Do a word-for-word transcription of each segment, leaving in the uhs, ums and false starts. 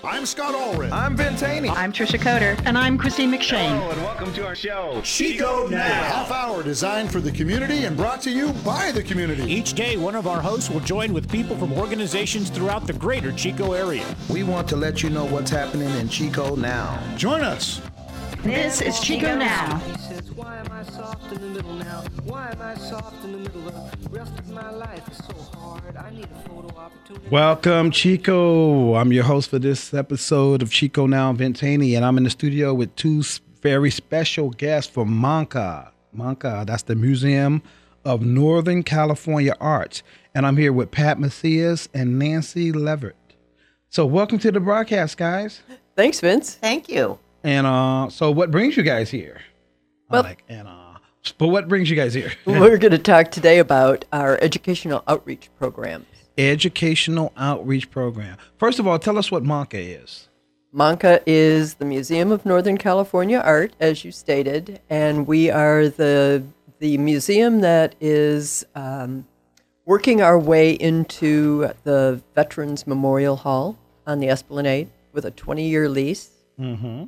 I'm Scott Allred. I'm Ben Taney. I'm Trisha Coder. And I'm Christine McShane. Hello, and welcome to our show, Chico Now. A half hour designed for the community and brought to you by the community. Each day, one of our hosts will join with people from organizations throughout the greater Chico area. We want to let you know what's happening in Chico now. Join us. This is Chico Now. He says, why am I soft in the middle now? Why am I soft in the middle? The rest of my life is so hard. I need a photo opportunity. Welcome, Chico. I'm your host for this episode of Chico Now, Ben Taney, and I'm in the studio with two very special guests from MONCA. MONCA, that's the Museum of Northern California Arts. And I'm here with Pat Macias and Nancy Leverett. So welcome to the broadcast, guys. Thanks, Vince. Thank you. And uh, so what brings you guys here? Well, like, and uh, but what brings you guys here? We're going to talk today about our educational outreach programs. Educational outreach program. First of all, tell us what MONCA is. MONCA is the Museum of Northern California Art, as you stated, and we are the the museum that is um, working our way into the Veterans Memorial Hall on the Esplanade with a twenty-year lease. Mm-hmm.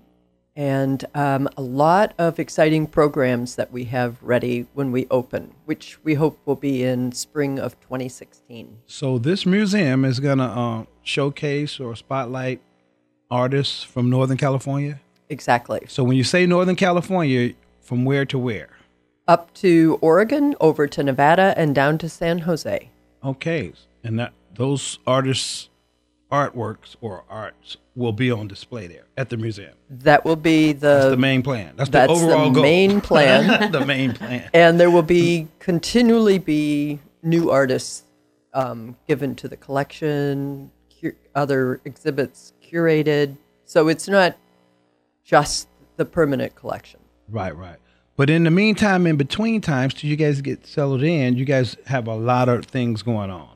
And um, a lot of exciting programs that we have ready when we open, which we hope will be in spring of twenty sixteen. So this museum is going to uh, showcase or spotlight artists from Northern California? Exactly. So when you say Northern California, from where to where? Up to Oregon, over to Nevada, and down to San Jose. Okay. And that those artists' artworks or arts will be on display there at the museum. That will be the, that's the main plan. That's, that's the overall the goal. main plan. The main plan. And there will be continually be new artists um, given to the collection, cu- other exhibits curated. So it's not just the permanent collection. Right, right. But in the meantime, in between times, till you guys get settled in, you guys have a lot of things going on.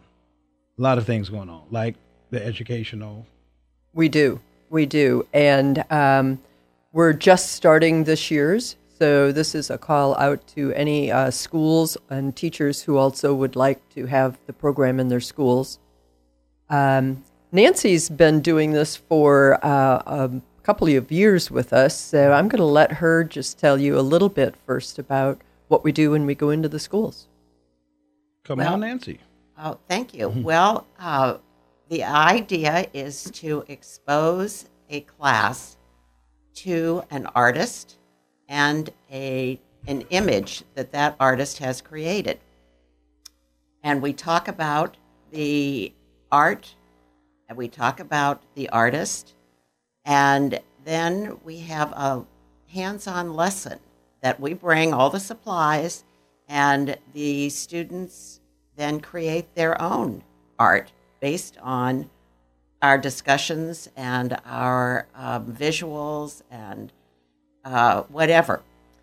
A lot of things going on, like the educational. We do. We do. And um, we're just starting this year's. So this is a call out to any uh, schools and teachers who also would like to have the program in their schools. Um, Nancy's been doing this for uh, a couple of years with us. So I'm going to let her just tell you a little bit first about what we do when we go into the schools. Come well, on, Nancy. Oh, thank you. Well, uh, the idea is to expose a class to an artist and a an image that that artist has created. And we talk about the art, and we talk about the artist, and then we have a hands-on lesson that we bring all the supplies, and the students then create their own art based on our discussions and our um, visuals and uh, whatever.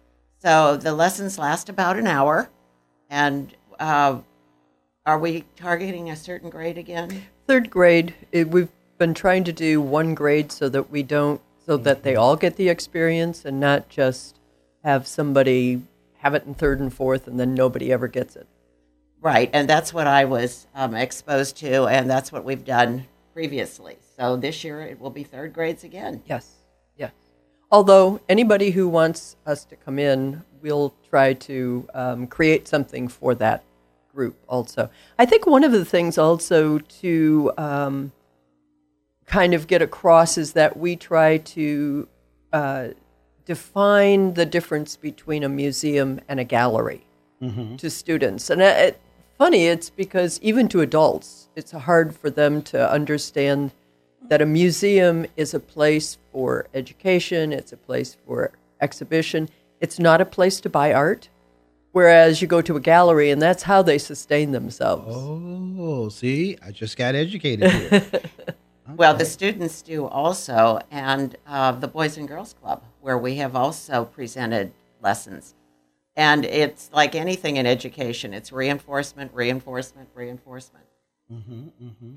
So the lessons last about an hour. And uh, are we targeting a certain grade again? Third grade. It, we've been trying to do one grade so that we don't, so that they all get the experience and not just have somebody have it in third and fourth and then nobody ever gets it. Right, and that's what I was um, exposed to, and that's what we've done previously. So this year it will be third grades again. Yes, yes. Although anybody who wants us to come in, we'll try to um, create something for that group also. I think one of the things also to um, kind of get across is that we try to uh, define the difference between a museum and a gallery mm-hmm. to students. And it, funny, it's because even to adults, it's hard for them to understand that a museum is a place for education, it's a place for exhibition. It's not a place to buy art, whereas you go to a gallery and that's how they sustain themselves. Oh, see, I just got educated here. Okay. Well, the students do also, and uh, the Boys and Girls Club, where we have also presented lessons. And it's like anything in education. It's reinforcement, reinforcement, reinforcement. Mm-hmm, mm-hmm.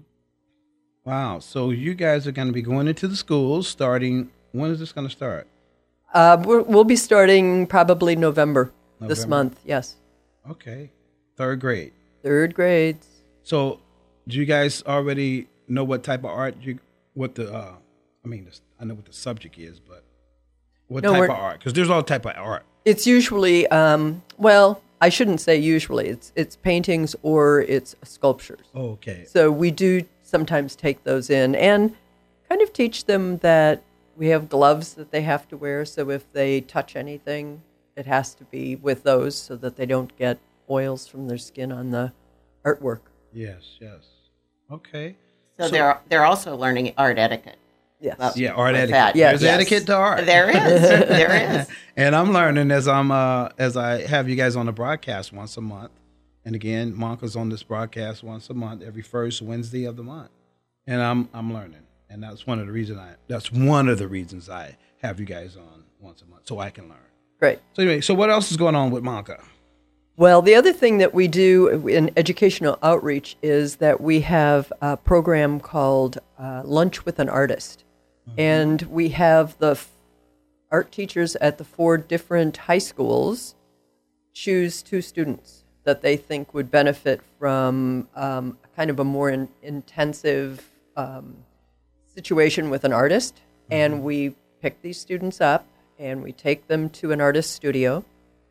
Wow. So you guys are going to be going into the schools starting, when is this going to start? Uh, we're, we'll be starting probably November, November this month, yes. Okay. Third grade. Third grades. So do you guys already know what type of art, you, what the uh, mean, this- I know what the subject is, but what No, type we're- of art? Because there's all type of art. It's usually, um, well, I shouldn't say usually. It's it's paintings or it's sculptures. Oh, okay. So we do sometimes take those in and kind of teach them that we have gloves that they have to wear. So if they touch anything, it has to be with those so that they don't get oils from their skin on the artwork. Yes, yes. Okay. So, they're they're also learning art etiquette. Yes. Well, Yeah, art with etiquette. that, Yes. There's Yes. etiquette to art. There is. There is. And I'm learning as I'm uh, as I have you guys on the broadcast once a month. And again, Monka's on this broadcast once a month, every first Wednesday of the month. And I'm I'm learning. And that's one of the reasons I that's one of the reasons I have you guys on once a month, so I can learn. Great. So anyway, so what else is going on with Monka? Well, the other thing that we do in educational outreach is that we have a program called uh, Lunch with an Artist. Mm-hmm. And we have the f- art teachers at the four different high schools choose two students that they think would benefit from um, kind of a more in- intensive um, situation with an artist. Mm-hmm. And we pick these students up and we take them to an artist studio.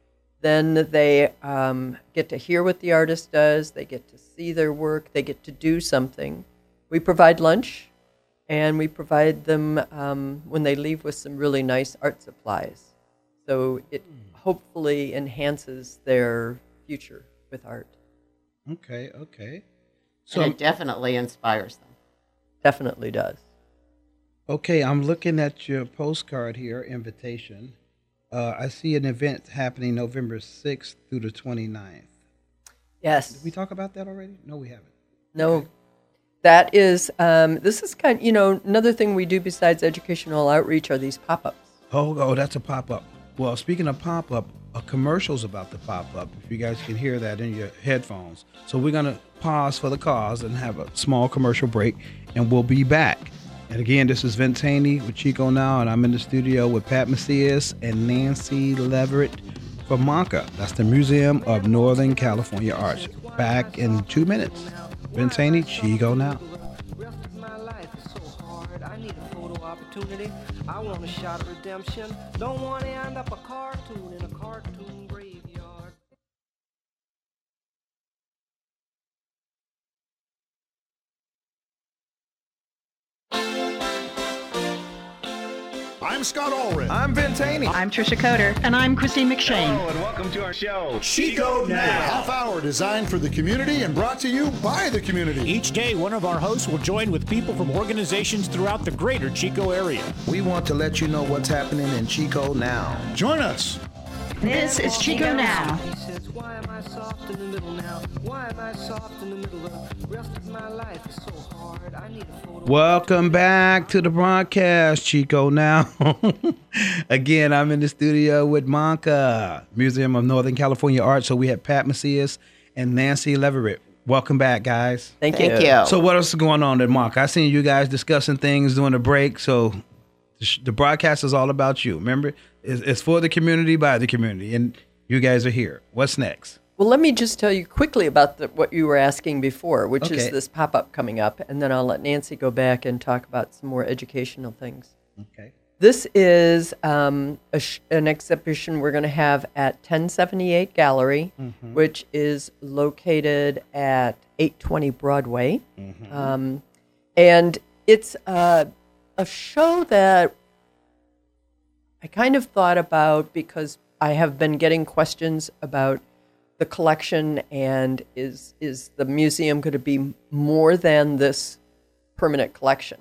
Then they um, get to hear what the artist does. They get to see their work. They get to do something. We provide lunch, and we provide them um, when they leave with some really nice art supplies. So it hopefully enhances their future with art. Okay, okay. So and it definitely inspires them. Definitely does. Okay, I'm looking at your postcard here, invitation. Uh, I see an event happening November sixth through the twenty-ninth. Yes. Did we talk about that already? No, we haven't. No. Okay. That is, um, this is kind you know, another thing we do besides educational outreach are these pop-ups. Oh, oh, that's a pop-up. Well, speaking of pop-up, a commercial's about to pop up, if you guys can hear that in your headphones. So we're going to pause for the cause and have a small commercial break, and we'll be back. And again, this is Ventani with Chico Now, and I'm in the studio with Pat Macias and Nancy Leverett from Monka. That's the Museum of Northern California Arts. Back in two minutes. Ventani, Chico Now. Rest of my life is so hard. I need a photo opportunity. I want a shot of redemption. Don't want to end up a cartoon in a cartoon graveyard. I'm Scott Allred. I'm Ventani. I'm Trisha Coder. And I'm Christine McShane. Hello and welcome to our show. Chico Now. A half hour designed for the community and brought to you by the community. Each day, one of our hosts will join with people from organizations throughout the greater Chico area. We want to let you know what's happening in Chico now. Join us. This is Chico Now. He says, why am I soft in the middle now? Why am I soft in the middle? The rest of my life is so hard. I need a photo. Welcome back to the broadcast, Chico Now. Again, I'm in the studio with Monka, Museum of Northern California Art. So we have Pat Macias and Nancy Leverett. Welcome back, guys. Thank you. Thank you. So what else is going on at Monka? I seen you guys discussing things during the break. So the, sh- the broadcast is all about you. Remember, it's, it's for the community, by the community. And you guys are here. What's next? Well, let me just tell you quickly about the, what you were asking before, which Okay. is this pop-up coming up, and then I'll let Nancy go back and talk about some more educational things. Okay. This is um, a sh- an exhibition we're going to have at ten seventy-eight Gallery, Mm-hmm. which is located at eight twenty Broadway. Mm-hmm. Um, and it's uh, a show that I kind of thought about because I have been getting questions about the collection and is is the museum going to be more than this permanent collection?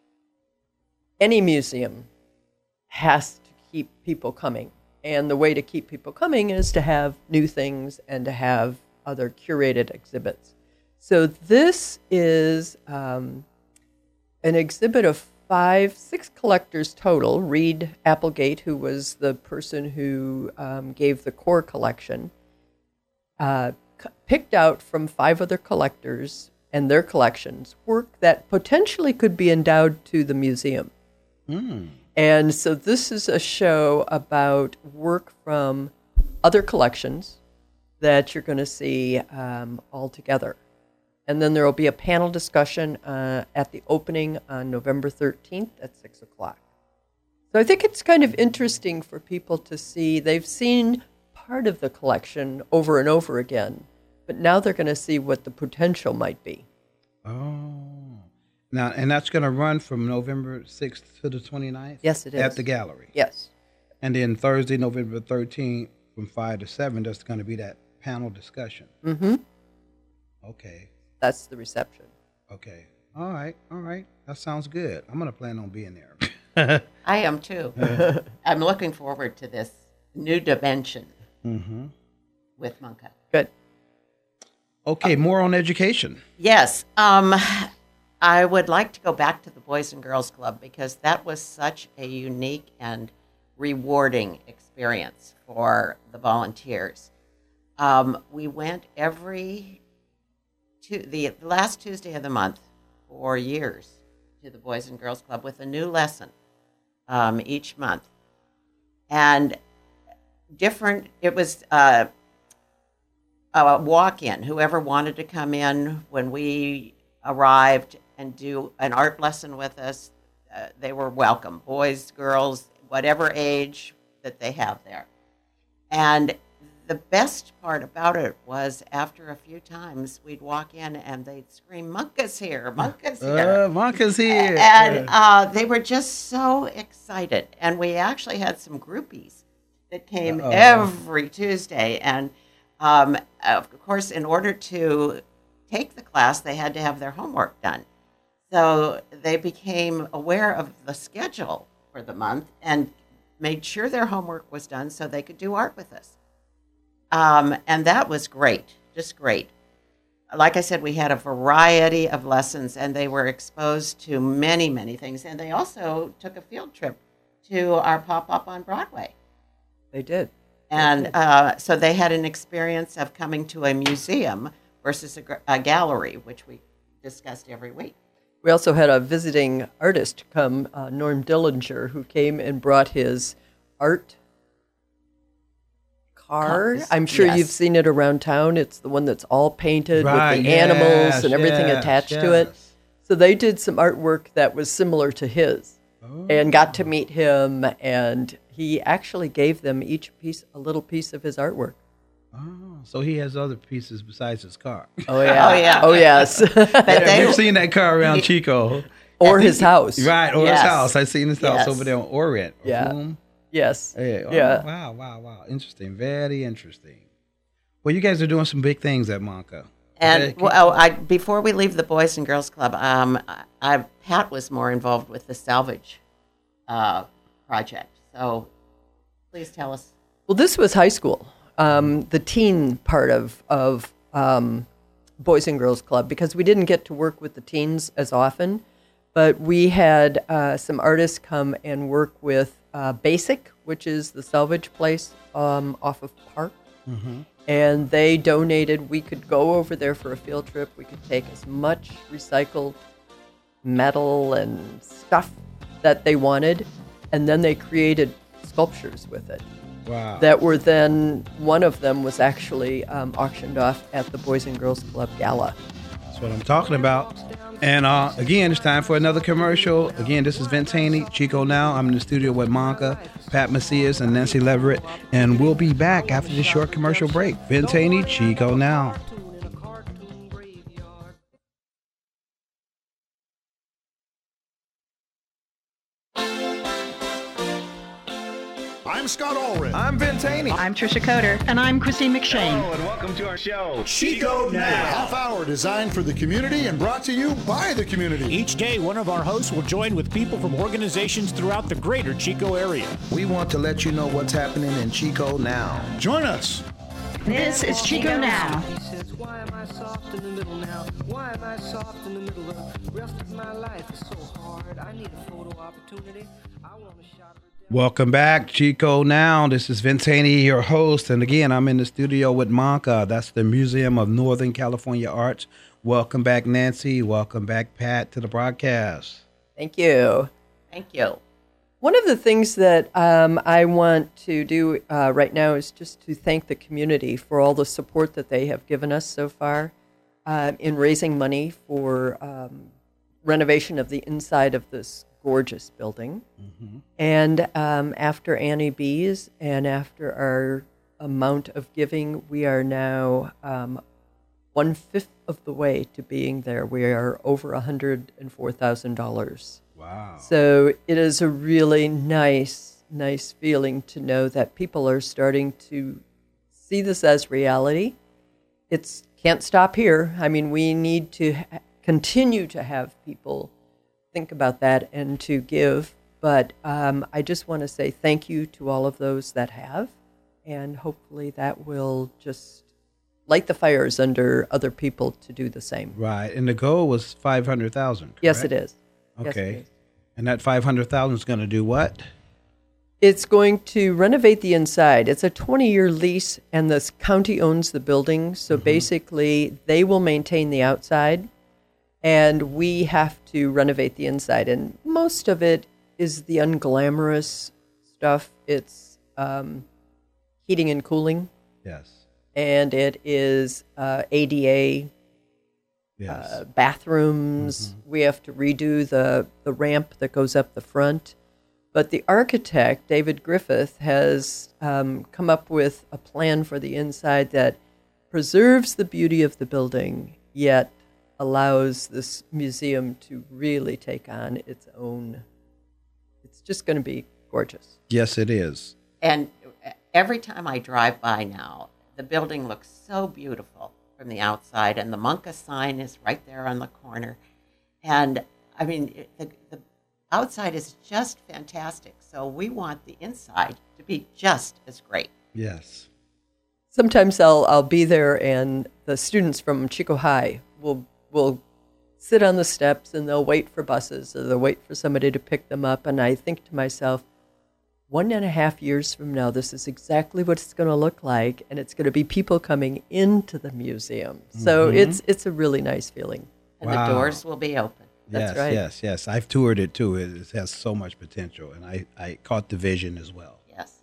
Any museum has to keep people coming. And the way to keep people coming is to have new things and to have other curated exhibits. So this is um, an exhibit of five, six collectors total. Reed Applegate, who was the person who um, gave the core collection, uh, c- picked out from five other collectors and their collections work that potentially could be endowed to the museum. Mm. And so this is a show about work from other collections that you're going to see um, all together. And then there will be a panel discussion uh, at the opening on November thirteenth at six o'clock. So I think it's kind of interesting for people to see. They've seen part of the collection over and over again, but now they're going to see what the potential might be. Oh. Now, and that's going to run from November sixth to the twenty-ninth? Yes, it is. At the gallery? Yes. And then Thursday, November thirteenth, from five to seven, there's going to be that panel discussion. Mm-hmm. Okay. That's the reception. Okay. All right. All right. That sounds good. I'm going to plan on being there. I am too. I'm looking forward to this new dimension Mm-hmm. with Monka. Good. Okay, more on education. Yes. Um, I would like to go back to the Boys and Girls Club because that was such a unique and rewarding experience for the volunteers. Um, we went every to the last Tuesday of the month for years to the Boys and Girls Club with a new lesson um, each month. And different, it was uh, a walk-in. Whoever wanted to come in when we arrived and do an art lesson with us, uh, they were welcome. Boys, girls, whatever age that they have there. And the best part about it was after a few times, we'd walk in and they'd scream, "Monka's here, Monka's here." Uh, Monka's here. And uh, they were just so excited. And we actually had some groupies that came Uh-oh. every Tuesday. And um, of course, in order to take the class, they had to have their homework done. So they became aware of the schedule for the month and made sure their homework was done so they could do art with us. Um, and that was great, just great. Like I said, we had a variety of lessons, and they were exposed to many, many things. And they also took a field trip to our pop-up on Broadway. They did. And uh, so they had an experience of coming to a museum versus a, gr- a gallery, which we discussed every week. We also had a visiting artist come, uh, Norm Dillinger, who came and brought his art car. Yes. I'm sure Yes. you've seen it around town. It's the one that's all painted Right, with the animals yes, and everything yes, attached to it. yes. So they did some artwork that was similar to his Oh. and got to meet him. And he actually gave them each piece, a little piece of his artwork. Oh, so he has other pieces besides his car. Oh, yeah. Oh, yeah. Oh, yes. But they, We've seen that car around Chico. Or his house. Right, or Yes. his house. I've seen his house Yes. over there on Orient. Or Yeah. Boom. Yes. Yeah. Oh, Yeah. Wow, wow, wow. Interesting. Very interesting. Well, you guys are doing some big things at Monka. And Okay. well, I, before we leave the Boys and Girls Club, um, I, Pat was more involved with the Salvage uh, project. So please tell us. Well, this was high school, um, the teen part of of um, Boys and Girls Club, because we didn't get to work with the teens as often, but we had uh, some artists come and work with uh, Basic, which is the salvage place um, off of Park, Mm-hmm. and they donated. We could go over there for a field trip. We could take as much recycled metal and stuff that they wanted, and then they created sculptures with it. Wow. That were then, one of them was actually um, auctioned off at the Boys and Girls Club Gala. That's what I'm talking about. And uh, again, it's time for another commercial. Again, this is Vince Haney, Chico Now. I'm in the studio with Monka, Pat Macias, and Nancy Leverett. And we'll be back after this short commercial break. Vince Haney, Chico Now. In a cartoon graveyard. I'm Scott Allred. I'm Vince Haney. I'm Trisha Coder. And I'm Christine McShane. Hello and welcome to our show. Chico A Now. half hour designed for the community and brought to you by the community. Each day, one of our hosts will join with people from organizations throughout the greater Chico area. We want to let you know what's happening in Chico now. Join us. This is Chico Now. He says, why am I soft in the middle now? Why am I soft in the middle? The rest of my life is so hard. I need a photo opportunity. I want a shot of redemption. Welcome back, Chico Now. This is Vince Haney, your host. And again, I'm in the studio with Monka. That's the Museum of Northern California Arts. Welcome back, Nancy. Welcome back, Pat, to the broadcast. Thank you. Thank you. One of the things that um, I want to do uh, right now is just to thank the community for all the support that they have given us so far. uh, in raising money for um, renovation of the inside of this gorgeous building. Mm-hmm. And um, after Annie B's and after our amount of giving, we are now um, one-fifth of the way to being there. We are over one hundred four thousand dollars. Wow. So it is a really nice, nice feeling to know that people are starting to see this as reality. It's can't stop here. I mean, we need to ha- continue to have people think about that and to give. But um, I just want to say thank you to all of those that have, and hopefully that will just light the fires under other people to do the same. Right. And the goal was five hundred thousand dollars, Yes, it is. Okay. Yes, it is. And that five hundred thousand dollars is going to do what? It's going to renovate the inside. It's a twenty-year lease, and the county owns the building. So Mm-hmm. basically, they will maintain the outside, and we have to renovate the inside. And most of it is the unglamorous stuff. It's um, heating and cooling, Yes. and it is uh, A D A Yes. uh, bathrooms. Mm-hmm. We have to redo the, the ramp that goes up the front. But the architect, David Griffith, has um, come up with a plan for the inside that preserves the beauty of the building, yet allows this museum to really take on its own. It's just going to be gorgeous. Yes, it is. And every time I drive by now, the building looks so beautiful from the outside, and the Monka sign is right there on the corner. And, I mean, it- the, the outside is just fantastic. So we want the inside to be just as great. Yes. Sometimes I'll I'll be there, and the students from Chico High will will sit on the steps, and they'll wait for buses, or they'll wait for somebody to pick them up. And I think to myself, one and a half years from now, this is exactly what it's going to look like, and it's going to be people coming into the museum. So Mhm. it's it's a really nice feeling. And Wow. the doors will be open. That's yes, right. yes, yes. I've toured it too. It, it has so much potential, and I, I caught the vision as well. Yes.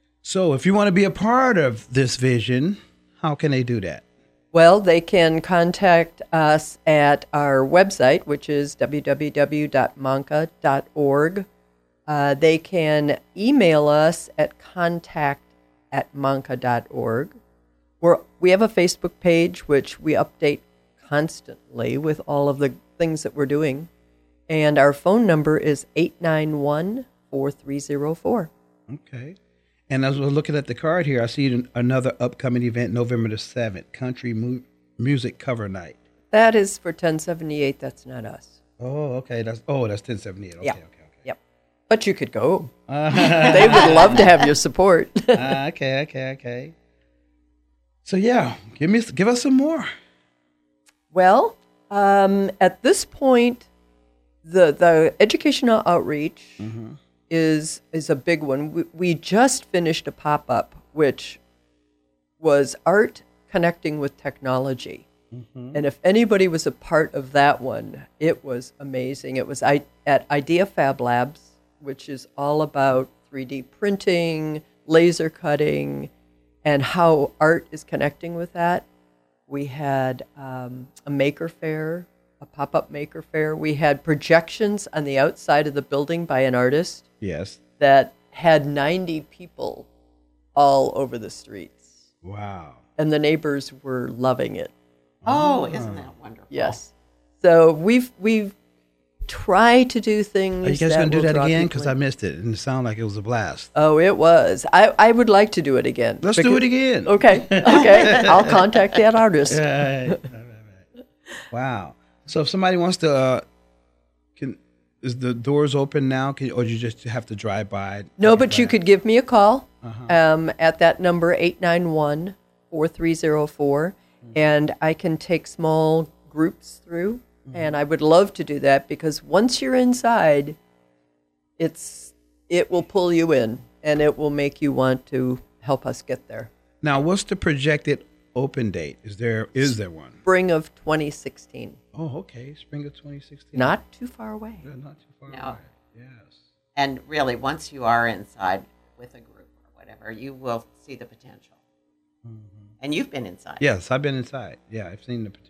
So if you want to be a part of this vision, how can they do that? Well, they can contact us at our website, which is w w w dot manka dot org. Uh, they can email us at contact at manka dot org. We're, we have a Facebook page, which we update constantly with all of the things that we're doing. And our phone number is eight nine one, four three zero four. Okay. And as we're looking at the card here, I see another upcoming event, November the seventh, Country Mu- Music Cover Night. That is for ten seventy-eight. That's not us. Oh, okay. That's oh, that's ten seventy-eight. Okay, Yeah. okay, okay. Yep. But you could go. They would love to have your support. Ah, okay, okay, okay. So yeah, give me give us some more. Well, um, at this point, the the educational outreach is is a big one. We, we just finished a pop up, which was art connecting with technology. And if anybody was a part of that one, it was amazing. It was I, at Idea Fab Labs, which is all about three D printing, laser cutting, and how art is connecting with that. We had um, a maker fair, a pop-up maker fair. We had projections on the outside of the building by an artist Yes. that had ninety people all over the streets. Wow. And the neighbors were loving it. Oh, isn't that wonderful? Yes. So we've we've tried to do things. Are you guys that going to do will that draw again? people Because I in. missed it, and it sounded like it was a blast. Oh, it was. I, I would like to do it again. Let's do Because- it again. Okay. Okay. I'll contact that artist. Right. Right, right, right. Wow. So if somebody wants to, uh, can is the doors open now? Can, or you just have to drive by? No, but you could give me a call Uh-huh. um, at that number, eight nine one, four three zero four, and I can take small groups through. And I would love to do that because once you're inside, it's it will pull you in and it will make you want to help us get there. Now, what's the projected open date? Is there is there one? Spring of twenty sixteen. Oh, okay. Spring of twenty sixteen. Not too far away. Yeah, not too far No. away. Yes. And really, once you are inside with a group or whatever, you will see the potential. And you've been inside. Yes, I've been inside. Yeah, I've seen the potential.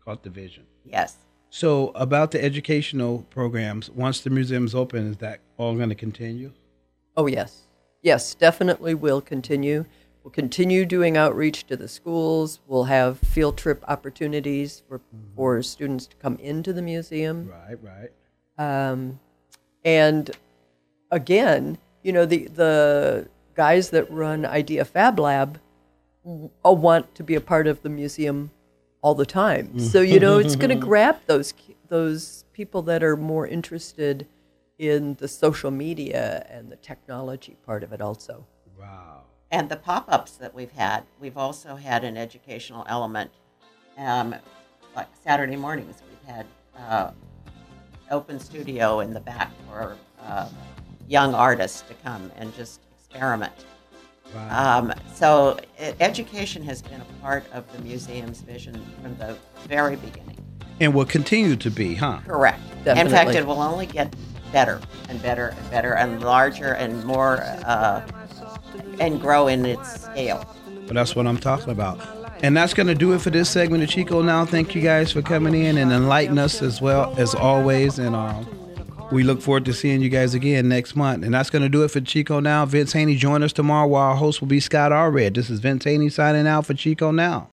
caught the vision. Yes. So about the educational programs, once the museum's open, is that all going to continue? Oh, yes. Yes, definitely will continue. We'll continue doing outreach to the schools. We'll have field trip opportunities for, mm-hmm. for students to come into the museum. Right, right. Um, and again, you know, the, the guys that run Idea Fab Lab all want to be a part of the museum all the time. Mm. So, you know, it's going to grab those those people that are more interested in the social media and the technology part of it also. Wow. And the pop-ups that we've had, we've also had an educational element. Um, like Saturday mornings, we've had uh, open studio in the back for uh, young artists to come and just experiment. Wow. Um, so it, education has been a part of the museum's vision from the very beginning. And will continue to be, huh? Correct. Definitely. In fact, it will only get better and better and better and larger and more uh, and grow in its scale. Well, that's what I'm talking about. And that's going to do it for this segment of Chico Now. Thank you guys for coming in and enlightening us as well as always. And um, we look forward to seeing you guys again next month. And that's going to do it for Chico Now. Vince Haney, join us tomorrow, while our host will be Scott Allred. This is Vince Haney signing out for Chico Now.